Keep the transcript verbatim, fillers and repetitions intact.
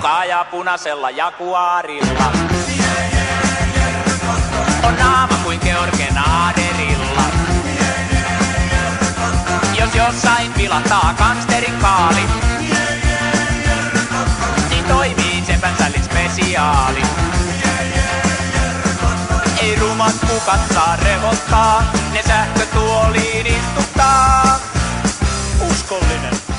joka ajaa punaisella Jaguarilla. On naama kuin George Naderilla. Jos jossain vilahtaa gangsterin kaali, niin toimii se Vänsällin spesiaali. Ei rumat kukat saa rehottaa, ne sähkötuoliin istuttaa. Uskollinen.